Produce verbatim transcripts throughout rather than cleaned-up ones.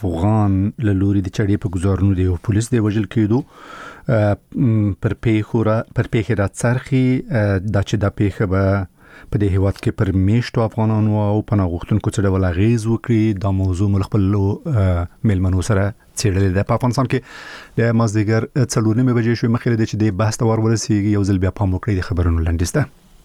افغان له لوري د چړې په گزارونو دی او پولیس دی وجل کېدو پر پیښه را پر پیښه را څرخي د چې د پیښه به په دې هیواد کې پر میشتو افغانانو او پناه غوښتونکو څخه ول غیز وکړي د موضوع مل خپل ملمنو سره چیرلې د افغانستان کې د مازدیګر څلورمه بجې شوې مخې د چې د بحث تور ورسیږي یو ځل بیا پام وکړي د خبرونو لنډیسته.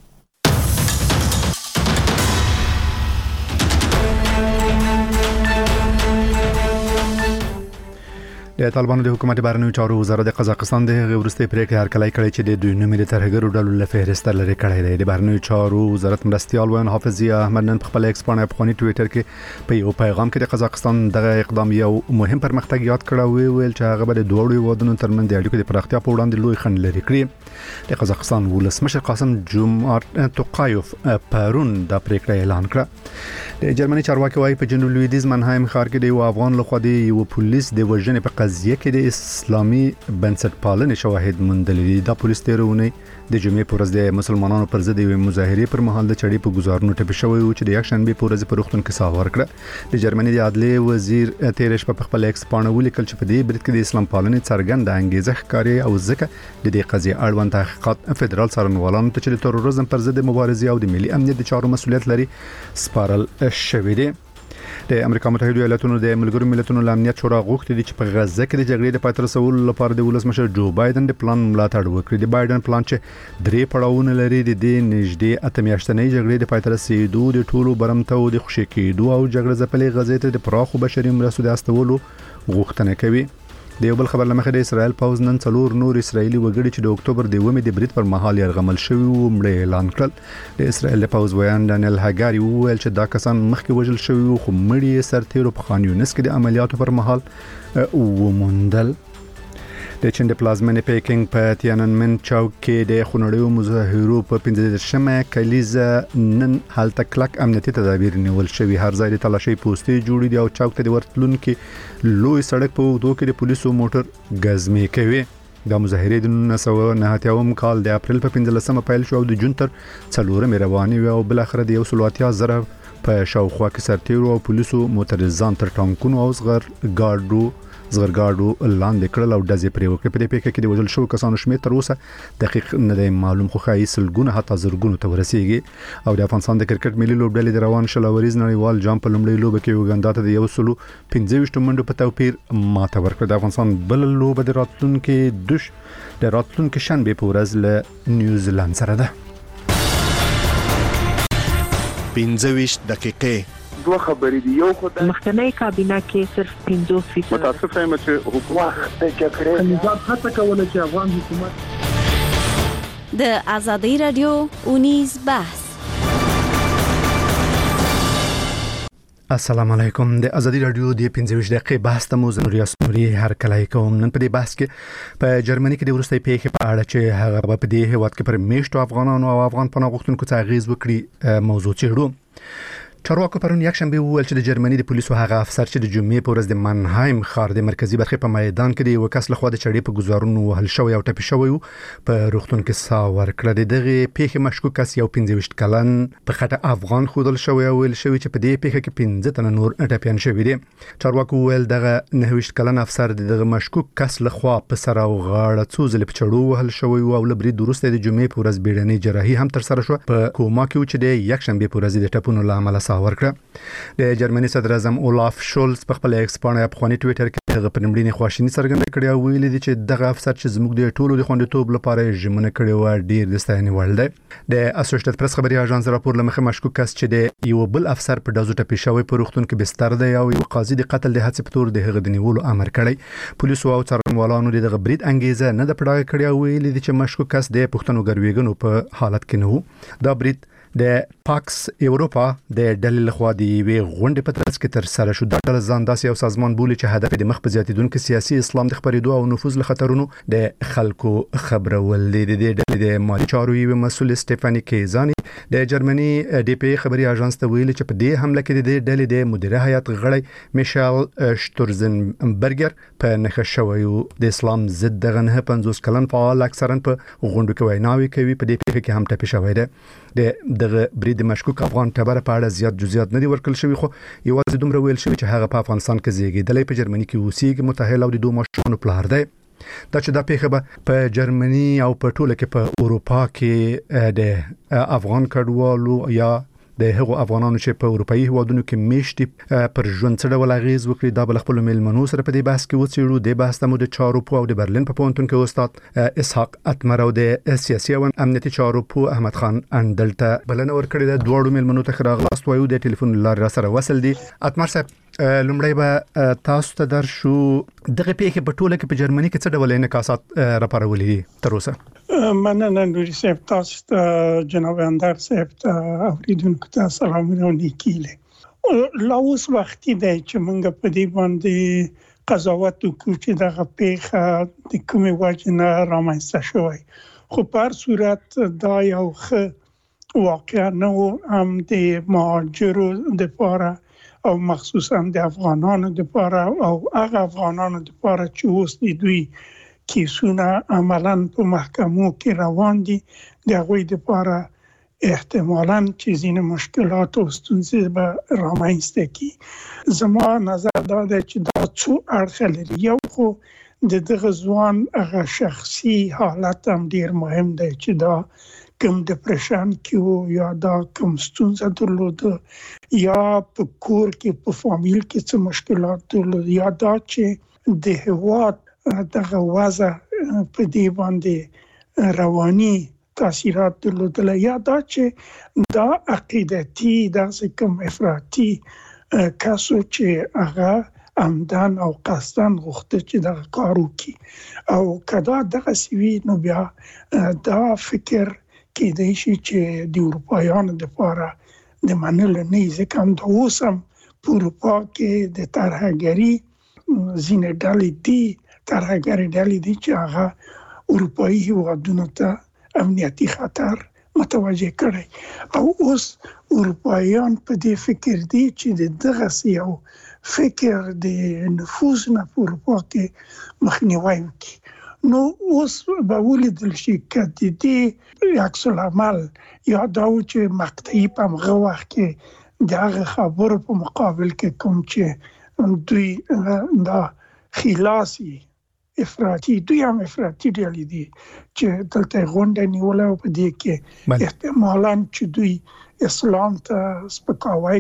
د طالبانو د حکومت بهرنیو چارو وزارت د قزاقستان د غورستي پریکړه هرکلی کړی چې د دوی نومې د ترهګرو ډلو له فهرست لري کړی دی. د بهرنیو چارو وزارت مرستيال وین حافظ احمد نن په خپل ایکس باندې افغاني ټوئیټر کې په یو پیغام کې د قزاقستان دغه اقدام یو مهم پرمختګ یاد کړی او ویل چې هغه به د دوه هیوادونو ترمنځ د اړیکو د پراختیا په وړاندې لوی خنډ لري کړی. د قزاقستان ولسمشر قاسم جمعه توقایف پرون د پریکړه اعلان کړ. د جرمني چارواکي وايي په جنوب لویدیز منهایم ښار کې د افغان لخوا د یو پولیس د وژنې په قضیه کې د اسلامي بنسټ پالنې شواهد موندل دي. د پولیس تیرونه د جمعې پر ورځ د مسلمانانو پر ضد یو مظاهره پر مهال د چړې په گزارونو ټپي شوی او چې د یک شنبه پر ورځ په روغتون کې ساه ورکړه. د جرمني د عدلیه وزیر تیرش په خپل ایکس باندې ولیکل چې په دې برید کې د اسلام پالنې څرګند انګیزه ښکاري او ځکه د دې قضیه اړوند تحقیقات فدرال څارنوالانو ته چې د تروریزم پر ضد مبارزه او د ملي امنیت د چارو مسؤلیت لري سپارل شوی دی. د امریکا متحده ایالاتونو د ملګرو ملتونو امنیت شورا غوښتي چې په غزه کې د جګړې د پای ته رسولو لپاره د ولسمشر جو بایدن د پلان ملاتړ وکړي. د بایدن پلان چې درې پړاوونه لري د دې نږدې اته میاشتنۍ جګړې د پای ته رسیدو د ټولو برمته او د خوشی کېدو او جګړه ځپلې غزې ته د پراخو بشري مرستو د استولو غوښتنه کوي. د یو بل خبر لمخه د اسرائیل پوز نن څلور نور اسرایلی وګړي چې د اکتوبر د اومه د برید پر مهال يرغمل شوی و مړ اعلان کړل. د اسرائیل پوز ویان دانیل هاګاری وویل چې دا کسان مخکې وژل شوی خو مړي سرتیرو په خان یونس کې د عملیاتو پر مهال وموندل. د چین د پلازمینې پیکینګ په تیاننمن چوک کې د خونړیو مظاهرو په پنځه کلیزه نن هلته کلک امنیتي تدابیر نیول شوی. هر ځای د تلاشي پوسټې جوړې دي او چوک ته د ورتلونکو لوی سړک په وګړو کې د پولیسو موټر غزمې کوي. د مظاهرې د نولس سوه نهه اتیا کال د اپریل په پنځلسمه پیل شو او د جون تر څلورمې رواني او بل اخر د یو سل اتیا زره په شاوخوا کې سرتیرو او پولیسو موټرزان تر ټانکونو او صغر ګاډو زغرګاډو لاندې کړل او دځې پرې وکړ. په دې پیښه کې د وژل شو کسانو شمېر تر اوسه دقیق نه دی معلوم خو ښایي سلګونه حتی زرګونو ته ورسیږي. او د افغانستان د کرکټ ملي لوبډلې د روان شلوریز نړیوال جام په لومړۍ لوبه کې یوګاندا ته د یو سل پنځه ویشت منډو په توپیر ماته ورکړه. د افغانستان بل لوبه د راتلونکو دوش د راتلونکو شنبه په ورځ له نیوزیلند سره ده. پنځه ویشت دقیقې دوه خبرې دي. یو خو د مخکنی کابینه کې صرف پنځوس فیصد متاسفه یم چې حکومت د جګړې نظام هڅه کوله چې افغان حکومت د ازادي رادیو اونیز بحث. السلام علیکم. د ازادي رادیو د پنځه ویشت دقیقې بحث ته مو زنوري اسنوري هر کله کوم. نن په دې بحث کې په جرمني کې د ورستۍ پیښې په اړه چې هغه په دې هیواد کې پر میشتو افغانانو او افغان پناه غوښتونکو څخه غیز وکړي موضوع چیرو. چارواکو پرون یک شنبه وویل چې د جرمني د پولیسو هغه افسر چې د جمعې په ورځ د منهایم ښار د مرکزی برخه په میدان کې د یو کس له خوا د چړې په گزارونو وهل شوی او ټپي شوی په روغتون کې ساه ورکړه. دغه پیښه مشکوک کس یو پنځه ویشت کلن په خټه افغان خودل شوی او ویل شوی چې په دې پیښه کې پنځه تنه نور ټپيان شوی دي. چارواکو ویل دغه نه ویشت کلن افسر دغه مشکوک کس له خوا په سر او غاړه څو ځله په چړو وهل شوی او لبري درسته د جمعې په ورځ بیړنۍ جراحي هم تر سره شو په کوما کې چې د یک شنبه په ورځ د ټپونو لامل ساه ورکړه. د جرمني صدر اعظم اولاف شولز په خپل ایکس باندې افغاني ټوئیټر کې هغه پرمړینی خواشینی څرګنده کړې او ویلي دي چې دغه افسر چې زموږ د ټولو د خوندیتوب لپاره ژمنه کړې و ډیر د ستاینې وړ دی. د اسوسییټډ پریس خبري اژانس راپور لمخه مشکوک کس چې د یو بل افسر په دازو ټپي شوی په روغتون کې بستر دی او یو قاضي د قتل د هڅې په تور د هغه د نیولو امر کړی. پولیسو او څارنوالانو دغه برید انګیزه نه د پړاو کړی او ویلي دي چې مشکوک کس د پښتنو ګرویګنو په حالت کې نه وو. دا برید د پاکس ایروپا د ډلې لخوا د وی غونډې په ترڅ کې تر سره شو. د ډله ځان داسې یو سازمان بولي چې هدف د مخ په زیاتیدونکو سیاسي اسلام د خبرېدو او نفوذ له خطرونو د خلکو خبرول دي. د ډلې د مالي چارو یو مسول سټيفاني کیزانی د جرمني ډي پی خبري اژانس ته ویلي چې په دې حمله کې د ډلې د مدیره هیئت غړی میشل شتورزنبرګر په نخښه شوی د اسلام ضد دغه نه پنځوس کلن فعال اکثرا په غونډو کې ویناوي کوي. په دې پیښه کې هم ټپي شوی دی. د دغه برید مشکوک افغان ټبر په اړه زیات جزئیات نه دي ورکړل شوی، خو یوازې دومره ویل شوی چې هغه په افغانستان کې زیږیدلی، په جرمني کې اوسېږي، متأهل او د دوه ماشومانو پلار دی. دا چې دا پیښه به په جرمني او په ټوله کې په اروپا کې د افغان کډوالو یا د هغو افغانانو چې په اروپאי هیوادونو کې میشتي پر ژوند څه ډول اغیز وکړي، دا بل خپل میلمنو سره په دې بحث کې وڅېړو. د بحث تمو د چارو په او د برلین په پوهنتون کې استاد اسحاق اتمر او د سیاسي او امنیتي چارو په احمد خان اندل ته بلنه ورکړې ده. دواړو میلمنو ته راغلاست وایو، د ټلیفون لارې سره وصل دي. اتمر صاحب، لومړی به تاسو ته درشو، دغه پیښه په ټوله کې په جرمني کې څه ډول انعکاسات راپارولي دي تر اوسه؟ مننه نوري صاحب، تاسو ته جناب اندر صاحب ته اوریدونکو ته سلامونه لیکي. لا اوس وختي دی چې موږ په دې باندې قضاوت وکړو چې دغه پیښه د کومې وجې نه رامنځته شوی، خو په هر صورت دا یو ښه واقعه نه و، هم د مهاجرو دپاره او مخصوصا د افغانانو دپاره او هغه افغانانو دپاره چې اوس د دوی کیسونه عملاً په محکمو کې روان دي، د هغوی دپاره احتمالاً چې ځینې مشکلات او ستونزې به رامنځته کړي. زما نظر دا دی چې دا څو اړخه لري. یو خو د دغه ځوان هغه شخصي حالت هم ډیر مهم دی چې دا کوم ډپریشن کې و یا دا کوم ستونزه درلوده یا په کور کې په فامیل کې څه مشکلات درلوده یا دا چې د هېواد دغه وضع په دې باندې رواني تاثیرات درلودل یا دا چې دا عقیدتي داسې کوم افراطي کسو چې هغه عمدن او قصدن غوښته چې دغه کار وکړي او کدا دغه سوي نو بیا دا فکر کېدای شي چې د اروپایانو دپاره د منلو نه وي، ځکه همدا اوس هم په اروپا کې د ترهګري ځینې ډلې دي ترهګرې ډلې دي چې هغه اروپایي هیوادونو ته امنیتي خطر متوجه کړی او اوس اروپایان په دې فکر دي چې د دغسې یو فکر د نفوذ نه په اروپا کې مخنیوی وکړي. نو اوس به ولیدل شي که د دې عکس العمل یا دا و چې مقطعي په همغه وخت کې د هغه خبرو په مقابل کې کوم چې دوی دا خلاصي افراطي دوی هم افراطي ډلې دي چې دلته غونډه نیوله او په دې کې احتمالاً چې دوی اسلام ته سپکاوی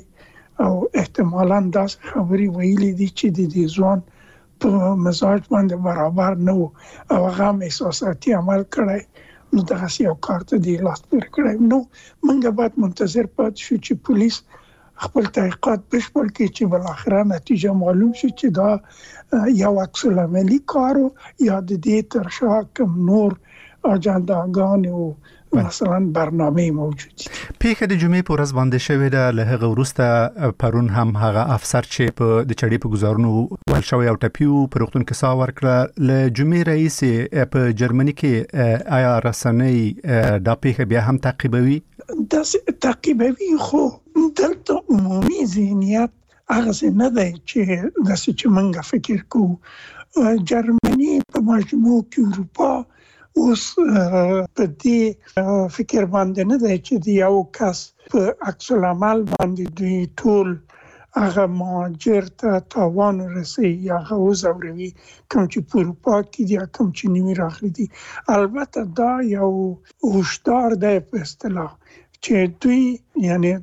کړی او احتمالاً داسې خبرې ویلي دي چې د دې ځوان په مزاج باندې برابر نه و او هغه هم احساساتي عمل کړی، نو دغسې یو کار ته دی لاس پورې کړی. نو موږ باید منتظر پاتې شو چې پولیس خپل تحقیقات بشپړ کړي چې بالاخره نتیجه معلوم شي چې دا یو عکس العملي کار یا د دې تر شا کوم نور اجنداګانې او مثلا برنامه موجود دي. پیښه د جمعې په ورځ باندې شوې ده، له هغه وروسته پرون هم هغه افسر چې په د چړې په گزارونو ول شوی او ټپیو په روغتون کې ساه ورکړه، له جمعې رئیس په جرمني کې آیا رسنۍ دا پیښه بیا هم تعقیبوي؟ داسې تعقیبوي، خو دلته عمومي ذهنیت هغسې نه دی چې داسې چې موږ فکر کوو. جرمني په مجموع کې اروپا اوس په دې فکر باندې نه دی چې د یو کس په عکس العمل باندې دوی ټول هغه مهاجر ته تاوان ورسوي یا هغه وځوروي کوم چې په اروپا کې دي یا کوم چې نوي راغلي دي. البته دا یو هشدار دی په اصطلاح چې دوی یعنی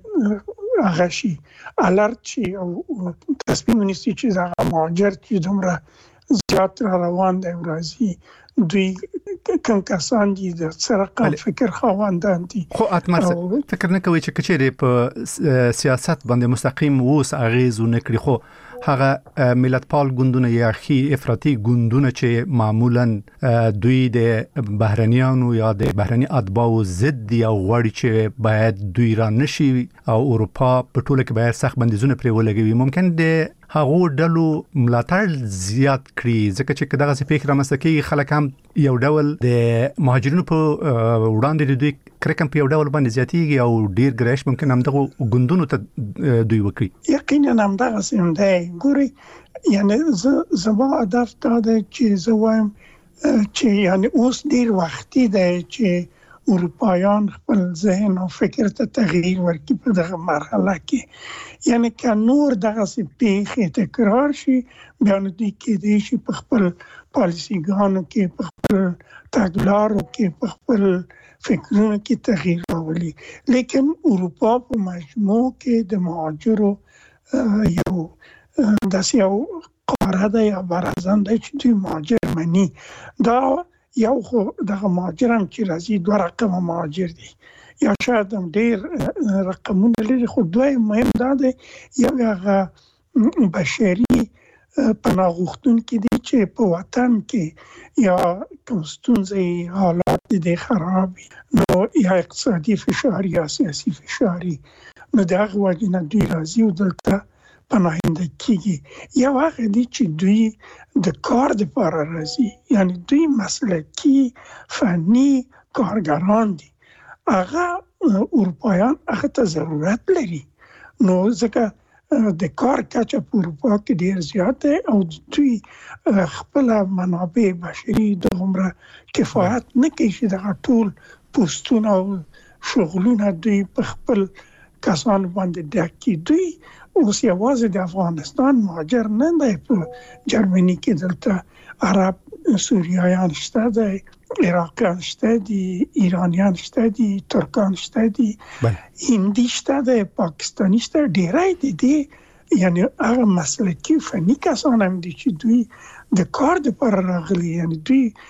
هغه شي الرټ شي او تصمیم ونیسي چې هغه مهاجر چې دومره زیات را روان دی ورځي دوی کوم کسان دي د سرقه فکر خواندان دي. خو اتمر فکر نه کوي چې کچېره په سیاست باندې مستقیم ووس اغیز نه کړی، خو هغه ملتپال ګوندونه یا خي افراطي ګوندونه چې معمولا دوی د بهرنیانو یا د بهرني اتباعو ضد دي او غواړي چې باید دوی را نشي او اروپا په ټوله کې باید سخت بندیزونه پرې ولګوي، ممکن د هغو ډلو ملاتړ زیات کړي، ځکه چې دغه څه فکر رامنځته کوي خلک هم یو ډول د مهاجرینو په وړاندې د دوی کرکم په یو ډول باندې زیاتېږي او ډیر ګرایش ممکن هم دغه ګوندونو ته دوی وکړي. یقینا هم دغسې هم دی. ګورئ یعنې زما هدف دا دی چې زه وایم چې یعنې اوس ډیر وختي دی چې اروپایان خپل ذهن او فکر ته تغییر ورکړي په دغه مرحله کې. یعنی که نور دغه پیښې تکرار شي بیا نو دوی کېدای شي په خپل پالیسیګانو کې، په خپل تګلارو کې، په خپل فکرونو کې تغییر راولي. لیکن اروپا په مجموع کې د مهاجرو یو داسې یو قاره ده یا برازن ده چې دوی مهاجر مني. دا یو خو دغه مهاجر هم چې راځي دوه رقمه مهاجر دي، یا شاید هم ډېر رقمونه لري، خو دوی مهم دا دی یو هغه بشري پناه غوښتونکي دي چې په وطن کې یا کوم ستونزې حالات دي خراب وي، نو یا اقتصادي فشار یا سیاسي فشار وي، نو د هغې وجې نه دوی راځي او دلته پناهنده کیږي. یو هغه دي چې دوی د کار دپاره راځي، یعنی دوی مسلکي فني کارګران دي، هغه اروپایان هغه ته ضرورت لري. نو ځکه د کار کچه په اروپا کې ډیر زیات دی او دوی خپل منابع بشري دومره کفایت نه کوي چې دغه ټول پوستونه او شغلونه دوی په خپل کسان باندې ډک کړي. دوی اوس یوازې د افغانستان مهاجر نه دی، په جرمني کې دلته عرب سوریایان شته دی، عراقیان شته دي، ایرانیان شته دي، ترکان شته دي، هندي شته دی، پاکستاني شته، ډیری دي دي. یعنی هغه مسلکي فني کسان هم دي چې دوی د کار دپاره راغلي، یعنی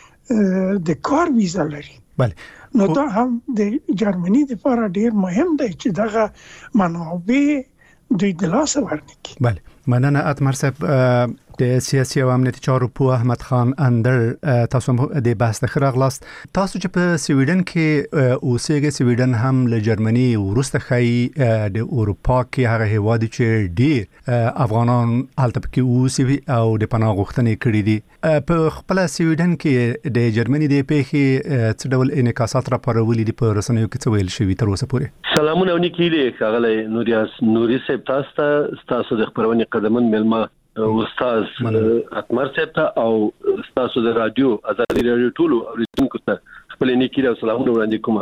دوی د کار ویزه لري. نو دا هم د جرمني دپاره ډیر مهم دی چې دغه منابع دوی د لاسه ورنکړي. بله، مننه اتمر صاحب. د سیاسي او امنیتي چارو په احمد خان اندر تاسو هم د بحث ته راغلاست. تاسو چې په سویډن کې اوسېږئ، سویډن هم له جرمني وروسته ښایي د اروپا کې هغه هیواد چې ډېر افغانان هلته پکې اوسي او د پناه غوښتنې کړي دي. په خپله سویډن کې د جرمني د پیښې څه ډول انعکاسات راپارولي دي، په رسنیو کې څه ویل شوي تر اوسه پورې؟ سلامونه او نیکي دي ښاغلی نوریاس نوري صاحب، تاسو ته ستاسو د خپرونې قدمن مېلمه استاد اتمر صاحب ته او ستاسو د رادیو ازادي رادیو ټولو اوریدونکو ته خپل نیکی او سلامونه وړاندې کوم.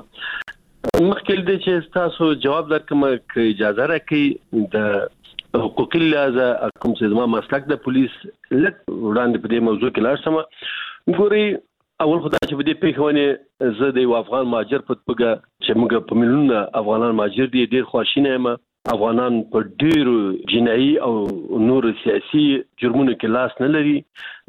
مخکې دې چې ستاسو جواب درکم، که اجازه راکړئ د حقوقي لحاظه کوم چې زما مسلک د پولیس لږ وړاندې په دې موضوع کې لاړ شم. ګورئ، اول خو دا چې په دې پیښه باندې زه د یو افغان مهاجر په توګه چې موږ په میلیونونه افغانان مهاجر دي ډېر خواشینی یم. افغانان په ډېرو جنایي او نور سیاسي جرمونو کې لاس نه لري،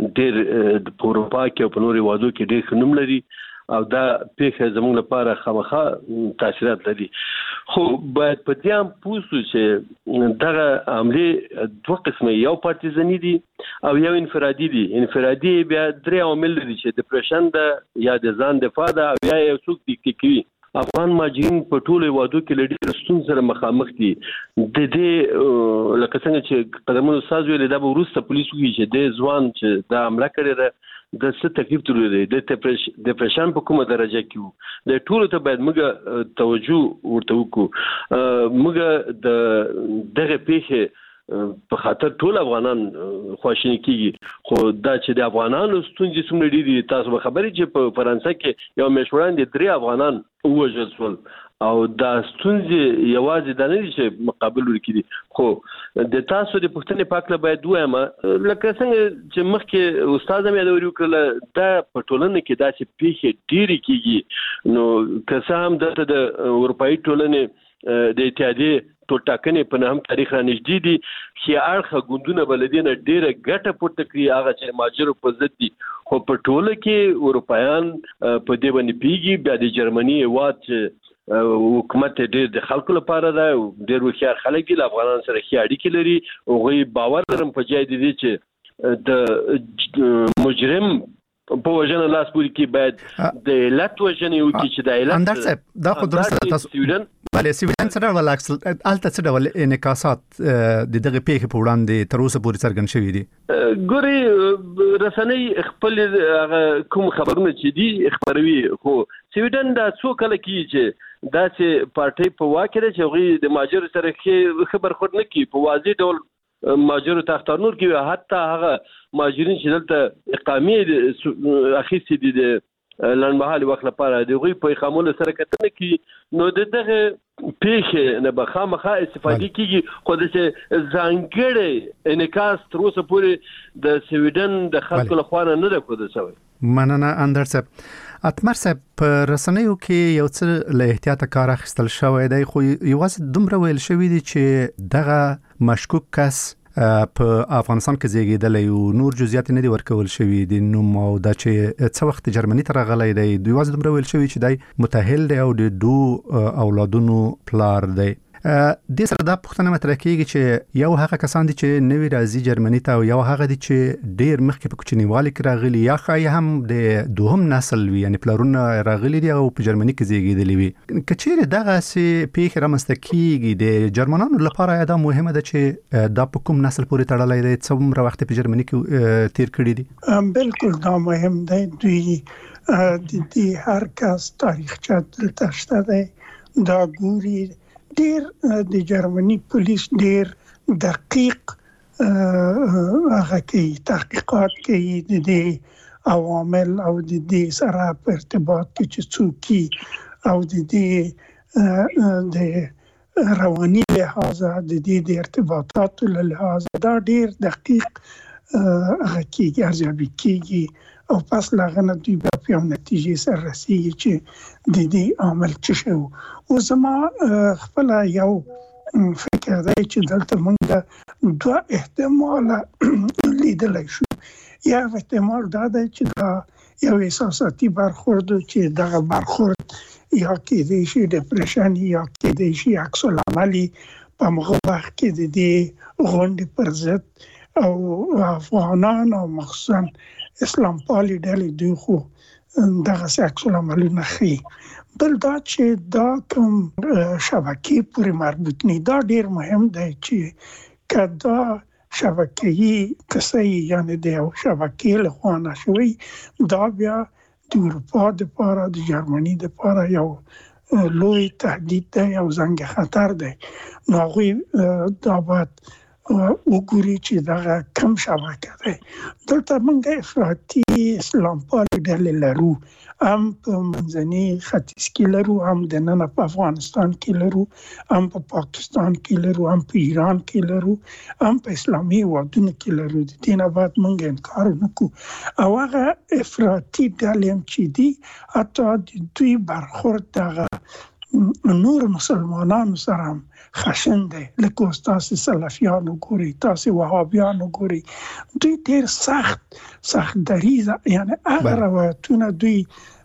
ډېر په اروپا کې او په نورو هېوادو کې ډېر ښه نوم لري او دا پیښه زموږ لپاره خامخا تاثیرات لري. خو باید په دې هم پوه شو چې دغه حملې دوه قسمه، یو پارتیزني دي او یو انفرادي دي. انفرادي بیا درې عوامل لري چې ډپریشن ده، یا د ځان دفاع ده، او یا یو څوک دي کوي. افغان مهاجرین په ټولو هېوادو کې له ډېرو ستونزو سره مخامخ دي. د دې لکه څنګه چې قدمونو استاد ویلې، دا به وروسته پولیس وایي چې د ځوان چې دا حمله کړې ده د څه تکلیف درلودی، د ډپریشن په کومه درجه کې وو. د ټولو ته باید موږ توجه ورته وکړو. موږ د دغه پیښې په خاطر ټول افغانان خواشیني کیږي، خو دا چې د افغانانو ستونزې څومره ډېرې دي، تاسو به خبرې چې په فرانسه کې یو میاشت وړاندې درې افغانان ووژل شول، او دا ستونزې یوازې دا نه دي چې مقابل ورکړي دي. خو د تاسو د پوښتنې په هکله باید ووایم، لکه څنګه چې مخکې استاد هم یادوري وکړله، دا په ټولنه کې داسې پیښې ډېرې کیږي. نو که څه هم دلته د اروپایي ټولنې د اتحادیې ټول ټاکنې په نهم تاریخ رانږدې دي، ښي اړخه ګوندونه به له دې نه ډېره ګټه پورته کړي، هغه چې مهاجرو په ضد دي. خو په ټوله کې اروپایان په دې باندې پوهېږي. بیا د جرمني هېواد چې حکومت ډېر د خلکو لپاره ده، ډېر هوښیار خلک دي، له افغانانو سره ښې اړیکې لري. هغوی باور لرم په جای د دې چې د مجرم په وژنه لاس پورې کې باید د علت وژنې وکړي چې د علت. اندر صاحب، دا خو درسته تاسو بله سویډن څه ډول هلته څه ډول انعکاسات د دغه پیښې په وړاندې تر اوسه پورې څرګند شوي دي؟ ګورئ، رسنۍ خپل هغه کوم خبرونه چې دي خپروي، خو سویډن دا څو کله کېږي چې داسې پارټۍ په واک کې ده چې هغوی د مهاجرو سره ښه برخورد نه کوي، په واضح ډول مهاجرو ته اختار نور کوي. حتی هغه مهاجرین چې دلته اقامې اخیستې دي د لنډمهالي وخت لپاره د غوي په خامول سره کتنه کی نو دغه پیښه نه به خامخا استفادې کیږي خو د ځانګړي انعکاس تر اوسه پورې د سویډن د خلکو لخوا نه ده کوده شوی. مننه اندر صاحب. اتمر صاحب په رسنیو کې یو څه له احتیاط کار اخیستل شوی دی خو یوازې دومره ویل شوی دی چې دغه مشکوک کس په افغانستان کې زیږیدلی او نور جزئیات نه دي ورکول شوی دي نو مو دا چې څه وخت جرمني ته راغلی دی دوی واز دومره ویل شوی چې دی متأهل دی او د دوه اولادونو پلار دی. د سره دا پوښتنه مطرح کیږي چې یو هغه کسان دي چې نوی راځي جرمني ته او یو هغه دي چې ډیر مخکې په کوچنیوالي کې راغلي یا خای هم د دوهم نسل وي یعنی پلارونه راغلي دي او په جرمني کې زیږیدلي وي. کچېره دغه سي پیښه رامنځته کیږي د جرمنانو لپاره دا مهمه ده چې دا په کوم نسل پورې تړلای دی څومره وخت په جرمني کې تیر کړی دي. بالکل دا مهم دی دوی د دې هر کس تاریخ چا تشته دی دا ګوري ډیر د جرمني پولیس ډیر دقیق هغه کوي تحقیقات کوي د دې عوامل او د دې سره په ارتباط کې چې څوک او د دې د رواني لحاظ د دې د ارتباطاتو له لحاظ دا ډیر دقیق هغه کوي ارزیابي کوي او پس لاغنه دوی په یو نتیجې سره رسیږي چې د دې عامل څه شو. او زما خپل یو فکر دی چې دلته موږ دوه احتمال لیدلی شو. یا احتمال دا دی چې دا یو احساساتي برخورد چې دغه برخورد یا کېدای شي ډپریشن یا کېدای شي عکس العملي په هغه وخت کې د دې غونډې پر ضد او افغانان او مخصوصا اسلام پالي ډلې دوی خو دغه عکس العملونه ښيي. بل دا چې دا کوم شبکې پورې مربوط نه دا ډیر مهم دی چې کدا شبکې کسي یعنی د شبکې له خوا نشوي دا بیا د اروپا د لپاره د جرمني د لپاره یو لوی تهدید دی او زنګ خطر دی. نو هغوی دا باید وګوري چې دا کم شبکه ده. دلته موږ افراطي اسلام پالي ډلې لرو هم په منځني ختیځ کې لرو هم د نن په افغانستان کې لرو هم په پاکستان کې لرو هم په ایران کې لرو هم په اسلامي هېوادونو کې لرو. د دې نه باید موږ انکار ونه کړو او هغه افراطي ډلې هم چې دي حتی د دوی برخورد دغه نور مسلمانانو سره هم خشن دی لکه تاسو سلفیانو ګوري تاسو وهابیانو ګوري دوی ډیر سخت سخت دریزه یعنی هغه روایتونه دوی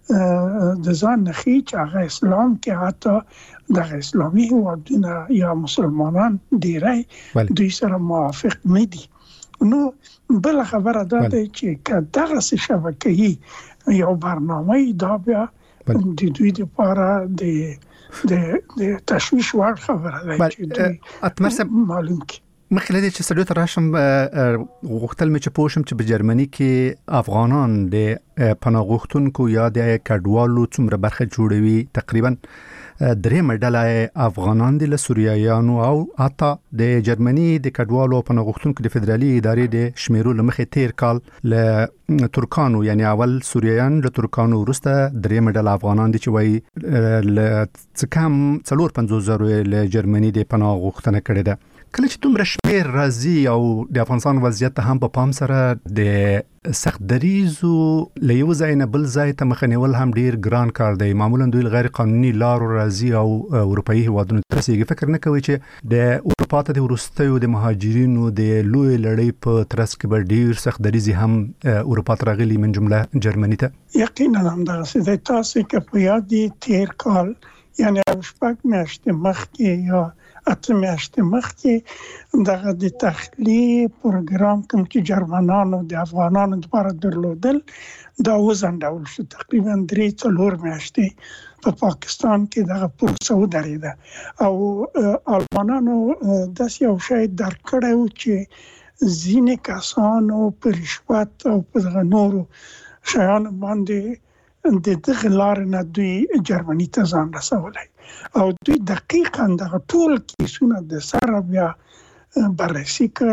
د ځان نه خي چې هغه اسلام کې حتی د اسلامي هېوادونه یا مسلمانان ډیری دوی سره موافق نه دي. نو بل خبره دا ده چې که دغه شبکې یو برنامه دا بیا د دوی لپاره د د د تشویش وړ خبره ده چې اتمر صاحب معلوم کی مخکې لدې چې سړیو ته راشم غوښتل مې چې پوه شم چې په جرمني کې افغانان د پناه غوښتونکو یا د کډوالو څومره برخه جوړوي. تقریبا درېیمه ډله افغانان دي له سوریایانو او حتی د جرمني د کډوالو او پناه غوښتونکو د فدرالي ادارې د شمیرو له مخې تیر کال له ترکانو یعنی اول سوریایان له ترکانو وروسته درېیمه ډله افغانان دي چې وایي له څه کم څلور پنځوس زره له جرمني د پناه غوښتنه کړې ده. کله چې دومره شمیر راځي او د افغانستان وضعیت هم په پام سره د سخت دریزو له یو ځای نه بل ځای ته مخه نیول هم ډیر ګران کار دی. معمولا دوی غیر قانوني لارو راځي او اروپאי هیوادونو ته رسیږي. فکر نه کوي چې د اروپا ته د وروستیو د مهاجرینو د لوی لړۍ په ترڅ کې به ډیر سخت دریزي هم اروپا ته راغلي من جمله جرمني ته. یقینا هم دغسې دی. تاسو که په یاد دي تیر کال یعنی شپږ میاشتې مخکې یا اته میاشتې مخکې دغه د تخلیه پروګرام کوم چې جرمنانو د افغانانو لپاره درلودل دا وځنډول شو. تقریبا درې څلور میاشتې په پاکستان کې دغه پروسه ودرېده او البانانو داسې یو شی درک کړی و چې ځینې کسانو په رشوت او په دغه نورو شیانو باندې د دغه لارې نه دوی جرمني ته ځان رسولی او دوی دقیقا دغه ټول کیسونه د سره بیا بررسي کړ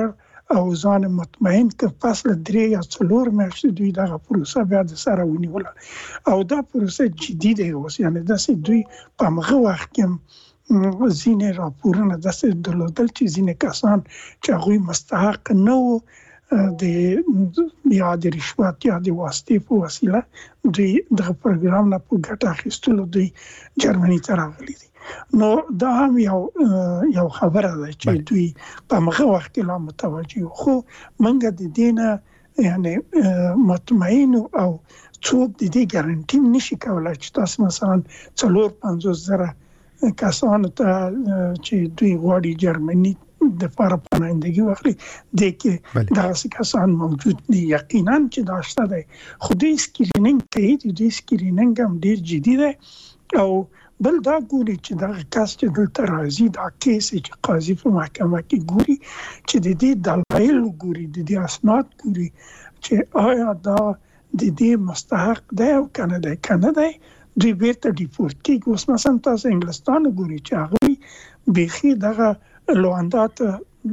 او ځان مطمئن ک پس له درې یا څلور میاشتې دوی دغه پروسه بیا د سره ونیول او دا پروسه جدي دی اوس یعنی داسې دوی په هغه وخت کې ځینې راپورونه داسې درلودل چې ځینې کسان چې هغوی مستحق نه وو د یا د رشوت یا د واسطې په وسیله دوی دغه پروګرام نه په ګټه اخیستلو دوی جرمني ته راغلي دي. نو دا هم یو یو خبره ده چې دوی په هغه وخت کې لا متوجه خو منګه د دینه یعنی مطمئن او څوک د دې ګارانټي نشي کولای چې تاسو مثلا څلور پنځوس زره کسان ته چې دوی غواړي جرمني د لپاره پناهندګي واخلي د کې داسې کسان موجود دي یقینا چې داشته دی خو دې سکرینینګ کوي دې سکرینینګ هم ډیر جدي دی او بل دا ګوري چې دا کس چې دلته راځي دا کیس چې قاضي په محکمه کې ګوري چې د دې دلایل ګوري د دې اسناد ګوري چې آیا دا د دې مستحق دی او کنه دی کنه دی دوی بیرته ډیپورټ کیږي. اوس مثلا تاسو انګلستان ګوري چې هغه بيخي دغه لواندات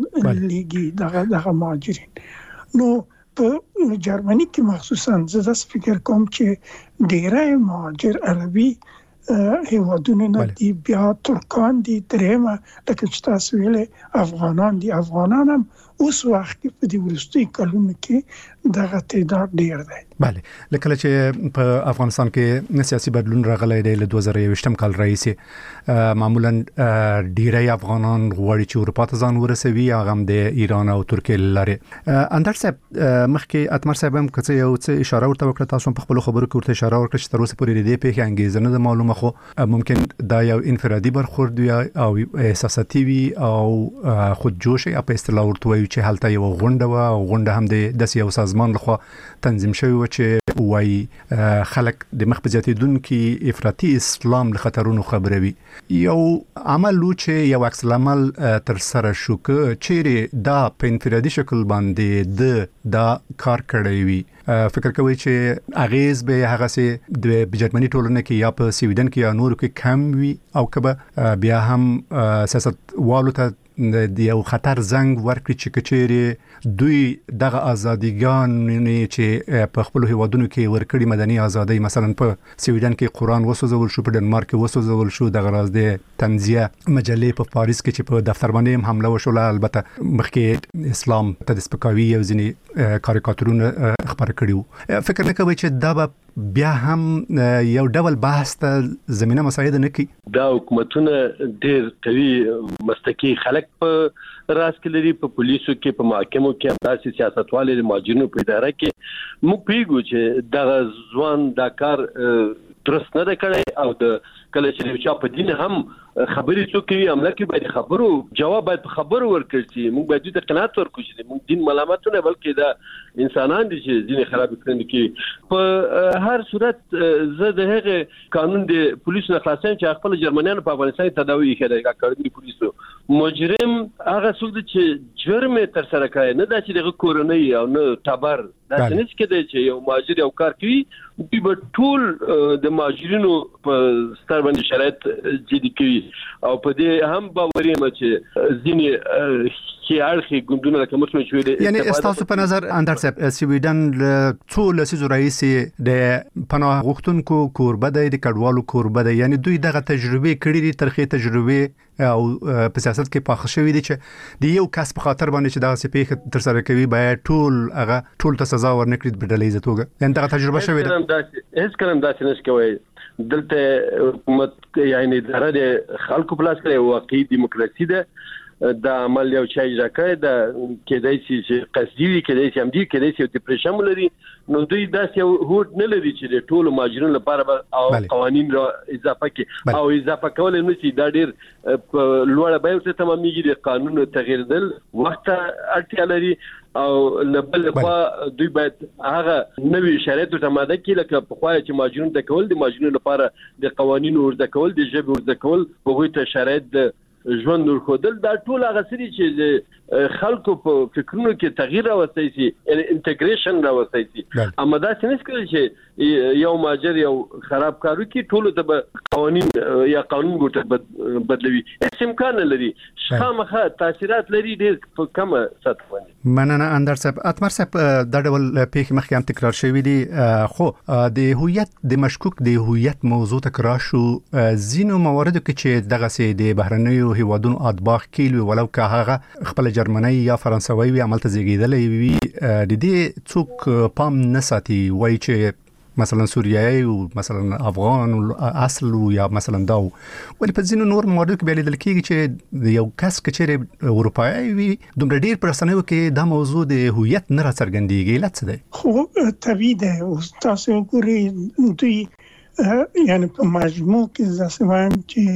لیگی دغه دغه ماجرین نو په جرمني کې مخصوصا زه د فکر کوم چې ډیره ماجر عربي هیوادونه نه دي بیا ترکان دي درېمه لکه چې تاسو ویلې افغانان دي افغانان هم اوس وخت کې په دې وروستي کلونو کې دغه تعداد ډیر دی. بله لکه چې په افغانستان کې سیاسي بدلون راغلی دی له دوه زره یوویشتم کال راهیسې معمولا ډیری افغانان غواړي چې اروپا ته ځان ورسوي هغه هم د ایران او ترکیې لارې. اندر صاحب مخکې اتمر صاحب هم که څه یو څه اشاره ورته وکړه تاسو په خپلو خبرو کې ورته اشاره وکړه چې تر اوسه پورې د دې پیښې انګیزه نه ده معلومه خو ممکن دا یو انفرادي برخورد وي او احساساتي وي او خودجوش یا په اصطلاح ورته وایي چې هلته یو غونډه وه او غونډه هم د داسې یو سازمان لخوا تنظیم شوی و چې وایي خلک د مخ په زیاتېدونکي افراطي اسلام له خطرونو خبروي. یو عمل و چې یو عکس العمل تر سره شو که چیرې دا په انفرادي شکل باندې د دا کار کړی وي فکر کوي چې اغیز به هغه سي د جرمني ټولنه کې یا په سویډن کې یا نورو کې کم وي او کبه بیا هم سیاست والو ته د یو خطر زنګ ورکړي چې کچېره دوی دغه ازاديګان چې په خپل هیوادونو کې ورکړي مدني ازادي مثلا په سویډن کې قرآن وسوځول شو په ډنمارک کې وسوځول شو دغه راز د تنزیه مجلې په پاریس کې چې په دفتر باندې هم حمله وشوله البته مخکې اسلام ته د سپکاوي یو ځینې کاریکاتورونه خبر کړیو. فکر نه کوي چې دا بیا هم یو ډول بحث ته زمينه مساعده نه کوي؟ دا حکومتونه ډېر قوي مستقي خلک په راس کې لري په پولیسو کې په محکمو کې داسې سیاستوالو د ماجرونو په اداره کې موږ پیګو چې دا ځوان دا کار درست نه کړي او د کله چې چا په دین هم خبرې څوک کوي عمله کې باید خبرو جواب باید خبرو ورکړي چې موږ باید د قناعت ورکړو چې موږ دین ملامت نه بلکې دا انسانان دي چې ځینې خراب کړي کې په هر صورت زه د هغه قانون د پولیسو نه خلاصم چې خپل جرمنیانو په افغانستان تداوی کړي کارګری پولیسو مجرم هغه څوک چې جرم تر سره کوي نه دا چې د کورنۍ او نه تبر دا څنګه چې چې یو ماجر یو کار کوي دوی به ټول د ماجرینو په ستر باندې شرایط جدي کوي او په دې هم باوري یم چې ځینې چې اړخي ګوندونه لکه مخ مې شوې یعنی تاسو په نظر اندر صاحب سویډن څو لسیزو رئیس د پناه غوښتونکو کوربه دی د کډوالو کوربه دی یعنی دوی دغه تجربه کړې دي ترخه تجربه او په سیاست کې پاخه شوې دي چې د یو کس په خاطر باندې چې دا سپېخ تر سره کوي باید ټول هغه ټول ته سزا ورنکړي په ډلې زتوګه یعنی دا تجربه شوې ده. هیڅ کلم داسې نشي کوي دلته حکومت یعنی اداره د خلکو پلاس کوي واقعي دیموکراسي ده دا عمل یو چا اجرا کوي دا کېدای شي چې قصدي وي کېدای شي هم دي کېدای شي ډیپریشن لري نو دوی داسې یو هوډ نه لري چې د ټولو ماجرونو لپاره او قوانين را اضافه کوي او اضافه کول نه شي دا ډیر لوړه به څه تمامېږي د قانون تغییر دل وخت اړتیا لري او لبل خو دوی باید هغه نوې شرایط ته ماده کې لکه په خوای چې ماجرون د کول د ماجرونو لپاره د قوانینو ورته کول د ژبه ورته کول په هغه ته شرایط ژوند ورخودل دا ټول هغه سری چې خلکو په فکرونو کې تغییر راوستي سي انټیګریشن راوستي سي اما دا څنګه کېږي چې یو ماجر یو خراب کارو کې ټول د قوانين یا قانون ګټه بدلوي هیڅ امکان نه لري خامخا تاثیرات لري ډېر په کم سطح باندې. مننه اندر صاحب. اتمر صاحب دا ډول پیښې مخکې هم تکرار شوې دي خو د هویت د مشکوک د هویت موضوع تکرار شو زینو مواردو کې چې دغه سي د بهرنیو هیوادونو اطباق کیلو ولو که هغه خپل جرمني یا فرانسوي وي عمل ته زیږیدلې وي د دې څوک پام نه ساتي وایي چې مثلا سوریایی او مثلا افغان اصل او یا مثلا دا ولې په ځینو نور مواردو کې لیدل کېږي چې یو کس کچېره اروپایي وي دومره ډیر پرسنوي کې دا موضوع د هویت نه راڅرګندېږي لڅ دی خو طبيعي ده او تاسو ګوري دوی یعنی په مجموع کې ځکه وایم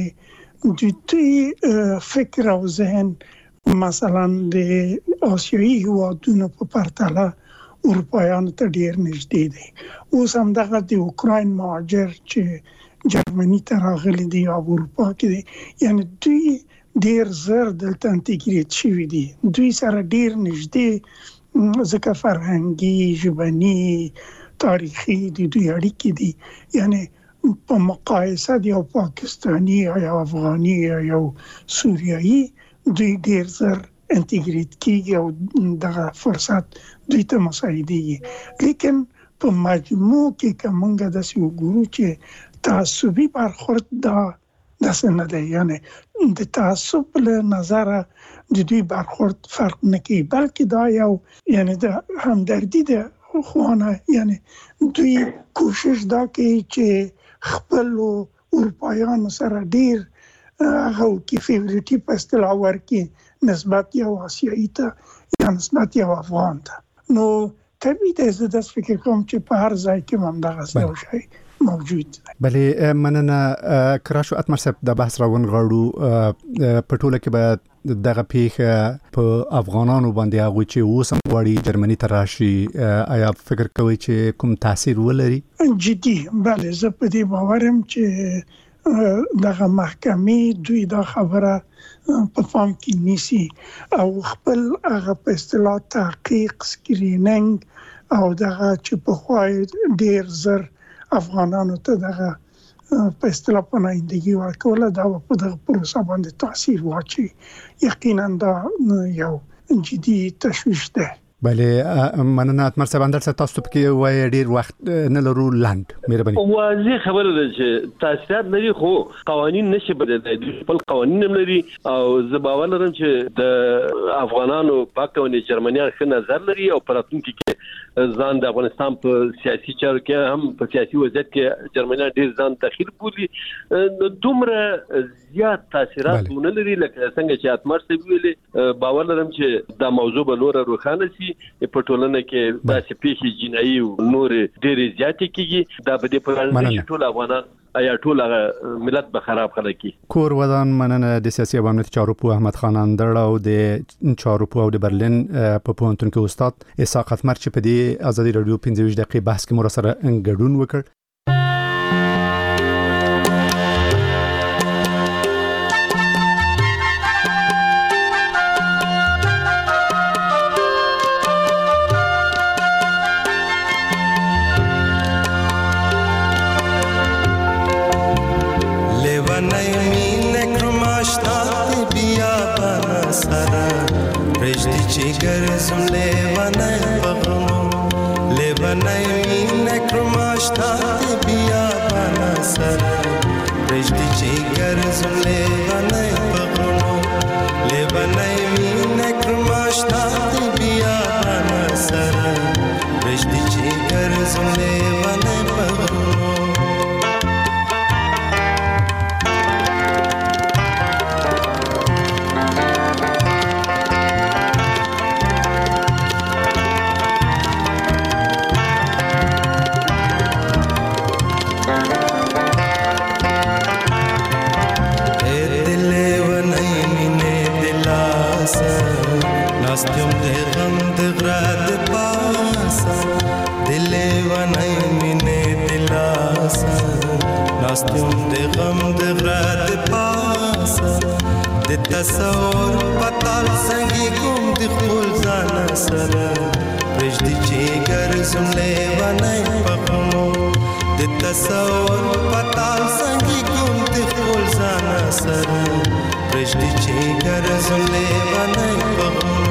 چې دوی فکر او ذهن مثلا د آسیایي هیوادونو په پرتله اروپایانو ته ډیر نږدې دي اوس هم دغه د اوکراین مهاجر چې جرمني ته راغلي دي او اروپا کې دي یعنی دوی ډیر زر دلته انټیګریټ شوي دي دوی سره ډیر نږدې ځکه فرهنګي ژبني تاریخي دي دوی اړیکې دي یعنی په مقایسه د یو پاکستاني یا افغاني یا سوریایي دوی ډیر زر انټیګریټ کیږي او دغه فرصت دوی ته مساعدېږي لیکن په مجموع کې کومه د سی وګورو چې تعصبي برخورد دا داسې نه دی یعنی د تعصب له نظر د دوی برخورد فرق نه کوي بلکې دا یو یعنی د همدردی د خوانه یعنی دوی کوشش دا کوي چې خپل اروپایانو سره ډیر هغه کې فیوریټي په اصطلاح ورکړي نسبت یو آسیایي ته یا نسبت یو افغان ته نو طبیعي ده زه داس فکر کوم چې په هر ځای کې هم دغه یو شی موجود دی. بلې مننه کراشو اتمر صاحب د بحث راون غواړو په ټوله کې به دغه پیښه په افغانانو باندې هغه چې اوس هم غواړي جرمني ته راشي آیا فکر کوي چې کوم تاثیر ولري؟ جدي بله زه په دې باورم چې دغه محکمې دوی دا خبره په فهم کې نیسي او خپل هغه په اصطلاح تحقیق سکرینینګ او دغه چې په خوای ډیر زر افغانانو ته دغه په اصطلاح پناهندګي ورکول دا په دغه پروسه باندې تاثیر واچي یقینا دا یو جدي تشویش ده. بله مننه اتمر صاحب اندر تاسو په وای ډیر وخت نه لرو لاند مهرباني واضح خبره ده چې تاثیرات لري خو قوانين نشي بدلای خپل قوانين هم لري او زه باور لرم چې د افغانانو پاکونه جرمنیان ښه نظر لري او پراتونکو کې ځان د افغانستان په سیاسي چارو کې هم په سیاسي وضعیت کې جرمنیان ډیر ځان تخیر بولي دومره زیات تاثیرات نه لري لکه څنګه چې اتمر صاحب ویلي باور لرم چې دا موضوع به نور روښانه شي په ټولنه کې داسې پیښې جنایي او نور ډېرې زیاتې کیږي دا به د پرانځي ټول افغانان آیا ټول ملت به خراب خلک کی کور ودان مننه د سیاسي عوامت چارواکو احمد خان اندړ او د چارواکو او د برلین په پوهنتون کې استاد اسحاق اتمر چې په دې ازادي رادیو پنځه ویشت دقیقې بحث کې مو سره ګډون وکړ. नास्तियों दे गम दे रात पासा د تصور پتال څنګه کوم د خپل ځان سره پرېږدي چې ګرځم لیونی په غمو د تصور پتال څنګه کوم د خپل ځان سره پرېږدي چې ګرځم لیونی په غمو